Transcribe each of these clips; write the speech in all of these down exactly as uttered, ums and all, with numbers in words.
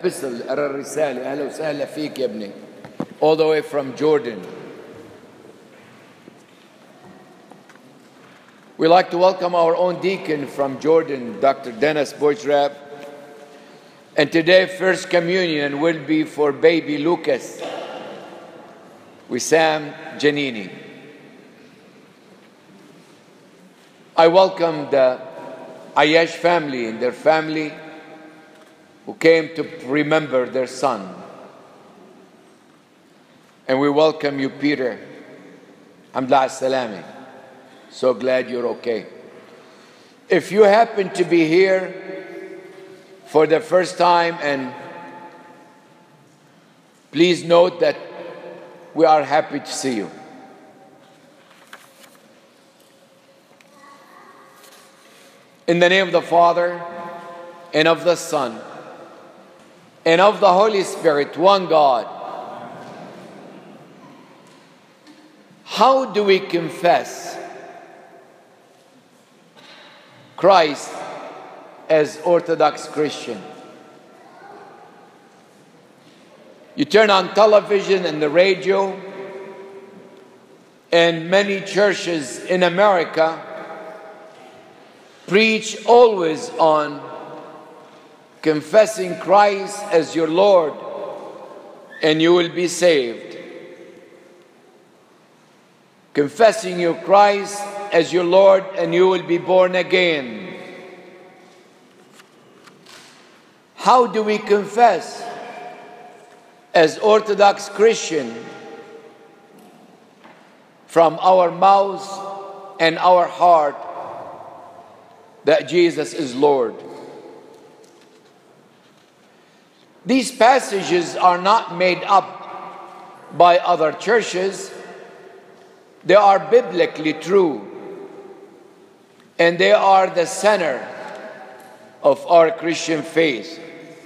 بسل أرى الرسالة أهلا وسهلا فيك يا ابني all the way from Jordan. We'd like to welcome our own deacon from Jordan, Doctor Dennis Boydrab. And today, First Communion will be for baby Lucas Wissam Janini. I welcome the Ayash family and their family who came to remember their son. And we welcome you, Peter. Alhamdulillah as-salami. So glad you're okay. If you happen to be here for the first time, and please note that we are happy to see you. In the name of the Father, and of the Son, and of the Holy Spirit, one God. How do we confess Christ as Orthodox Christian? You turn on television and the radio, and many churches in America preach always on confessing Christ as your Lord and you will be saved. Confessing your Christ as your Lord and you will be born again. How do we confess as Orthodox Christian? From our mouths and our heart that Jesus is Lord. These passages are not made up by other churches. They are biblically true, and they are the center of our Christian faith.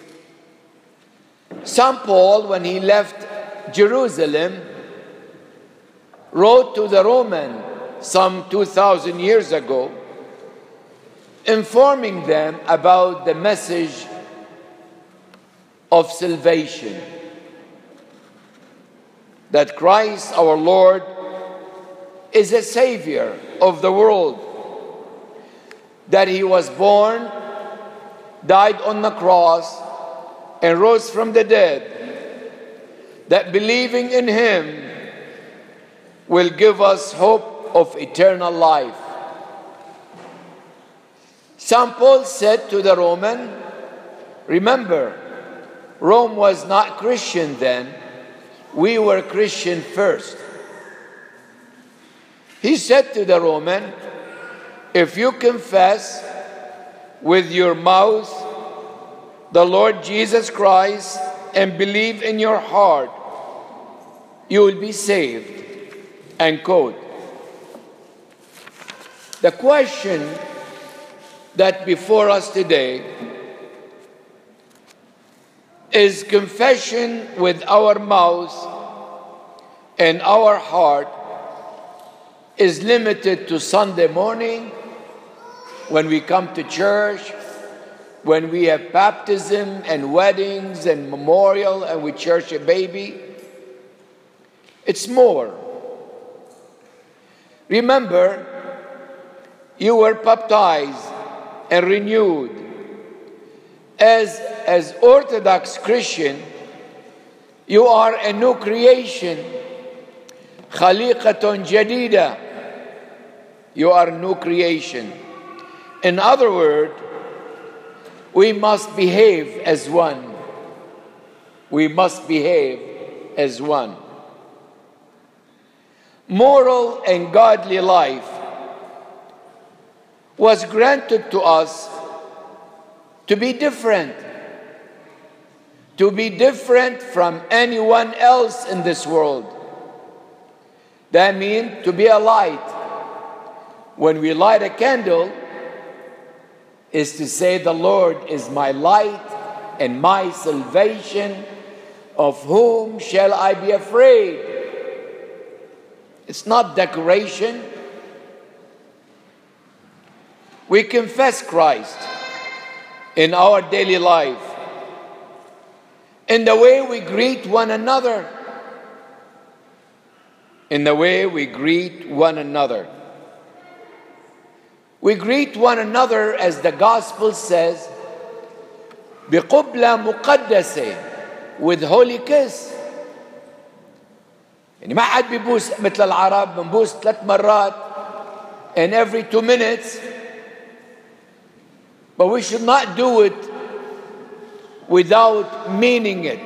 Saint Paul, when he left Jerusalem, wrote to the Romans some two thousand years ago, informing them about the message of salvation, that Christ our Lord is a Savior of the world, that He was born, died on the cross, and rose from the dead, that believing in Him will give us hope of eternal life. Saint Paul said to the Roman, remember, Rome was not Christian then. We were Christian first. He said to the Roman, if you confess with your mouth the Lord Jesus Christ and believe in your heart, you will be saved. End quote. The question that before us today is confession with our mouth and our heart is limited to Sunday morning when we come to church, when we have baptism and weddings and memorial and we church a baby. It's more. Remember, you were baptized and renewed. As, as Orthodox Christian, you are a new creation. Khaliqatun jadida. You are a new creation. In other words, we must behave as one. We must behave as one. Moral and godly life was granted to us to be different, to be different from anyone else in this world. That means to be a light. When we light a candle, is to say the Lord is my light and my salvation. Of whom shall I be afraid? It's not decoration. We confess Christ in our daily life. in the way we greet one another. In the way we greet one another. We greet one another, as the gospel says, بقبلة مقدسة, with holy kiss. يعني ما حد بيبوس مثل العرب بنبوس ثلاث مرات and every two minutes, but we should not do it without meaning it.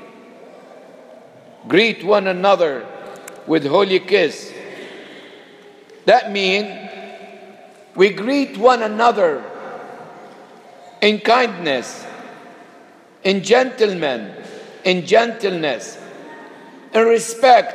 Greet one another with holy kiss. That means we greet one another in kindness, in gentlemen, in gentleness, in respect.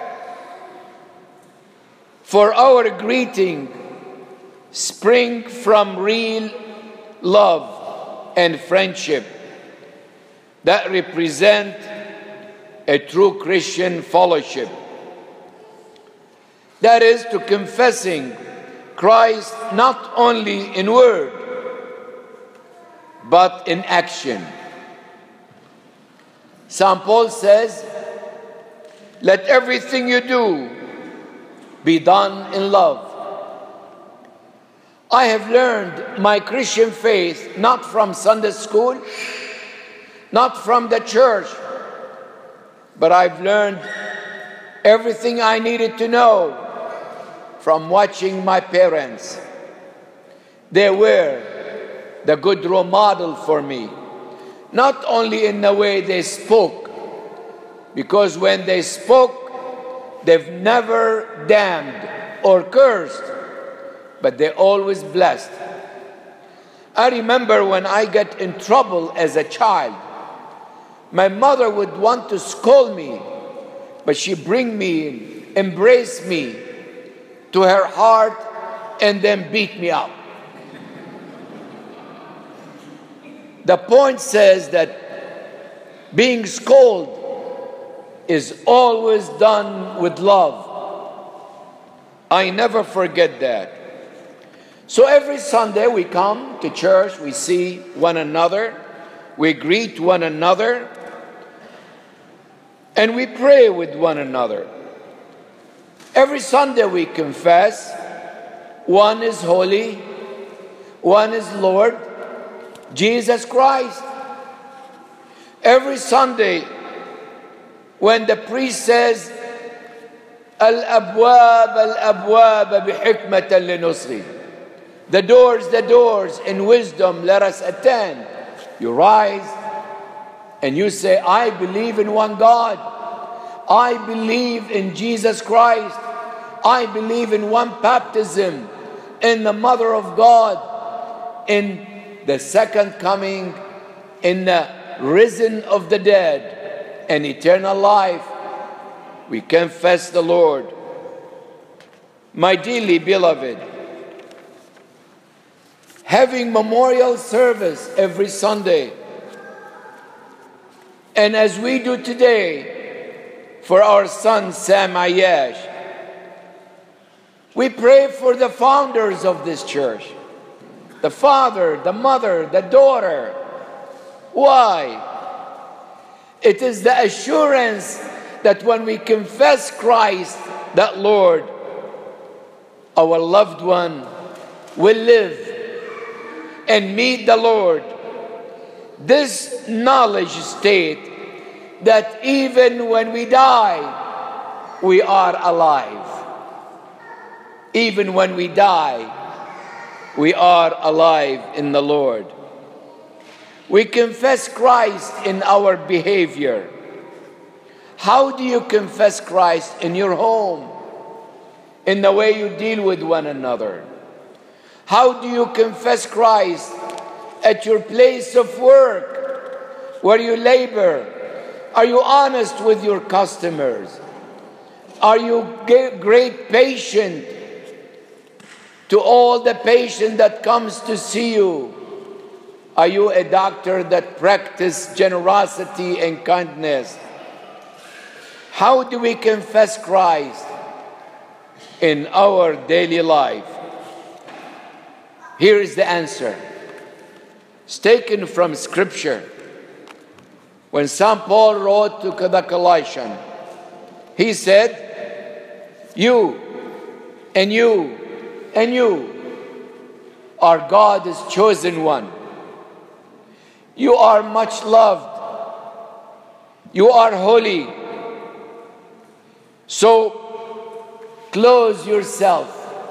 For our greeting spring from real love and friendship that represent a true Christian fellowship. That is, to confessing Christ not only in word, but in action. Saint Paul says, let everything you do be done in love. I have learned my Christian faith not from Sunday school, not from the church, but I've learned everything I needed to know from watching my parents. They were the good role model for me, not only in the way they spoke, because when they spoke, they've never damned or cursed, but they always blessed. I remember when I got in trouble as a child, my mother would want to scold me, but she'd bring me, embrace me to her heart, and then beat me up. The point says that being scolded is always done with love. I never forget that. So every Sunday we come to church, we see one another, we greet one another, and we pray with one another. Every Sunday we confess, one is holy, one is Lord, Jesus Christ. Every Sunday, when the priest says, Al-abwab, al-abwab bihikmatan linusri, the doors, the doors, in wisdom let us attend. You rise and you say, I believe in one God. I believe in Jesus Christ. I believe in one baptism, in the Mother of God, in the second coming, in the risen of the dead, and eternal life. We confess the Lord. My dearly beloved, having memorial service every Sunday, and as we do today for our son Sam Ayash, we pray for the founders of this church, the father, the mother, the daughter. Why? It is the assurance that when we confess Christ, that Lord, our loved one will live and meet the Lord. This knowledge states that even when we die, we are alive. Even when we die, we are alive in the Lord. We confess Christ in our behavior. How do you confess Christ in your home? In the way you deal with one another. How do you confess Christ at your place of work, where you labor? Are you honest with your customers? Are you great patient to all the patient that comes to see you? Are you a doctor that practices generosity and kindness? How do we confess Christ in our daily life? Here is the answer. It's taken from Scripture. When Saint Paul wrote to the Colossians, he said, you and you and you are God's chosen one. You are much loved. You are holy. So clothe yourself,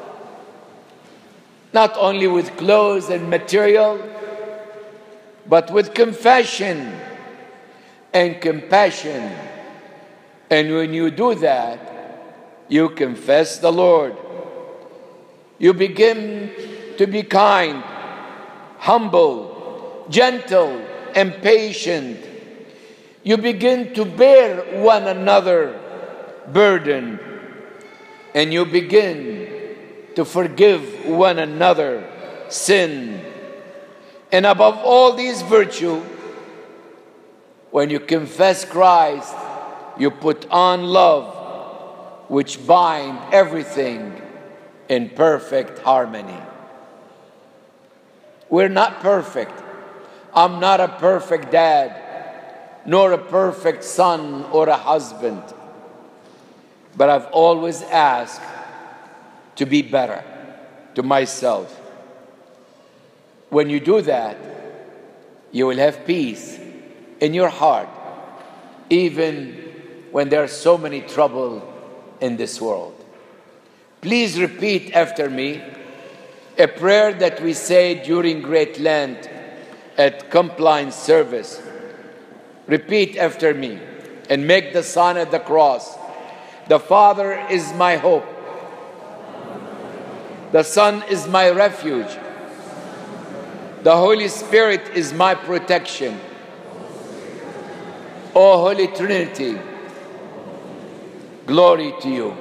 not only with clothes and material, but with confession and compassion. And when you do that, you confess the Lord. You begin to be kind, humble, gentle, and patient. You begin to bear one another burden, and you begin to forgive one another sin. And above all these virtues, when you confess Christ, you put on love, which bind everything in perfect harmony. We're not perfect. I'm not a perfect dad, nor a perfect son or a husband. But I've always asked to be better to myself. When you do that, you will have peace in your heart, even when there are so many trouble in this world. Please repeat after me a prayer that we say during Great Lent at Compline service. Repeat after me and make the sign of the cross. The Father is my hope. The Son is my refuge. The Holy Spirit is my protection. O Holy Trinity, glory to you.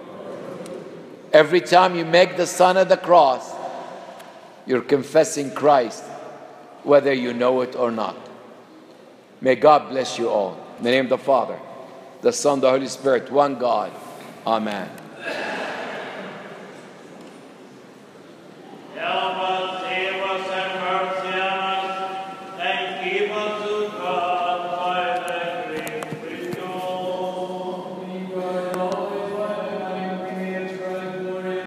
Every time you make the sign of the cross, you're confessing Christ, whether you know it or not. May God bless you all. In the name of the Father, the Son, the Holy Spirit, one God. Amen.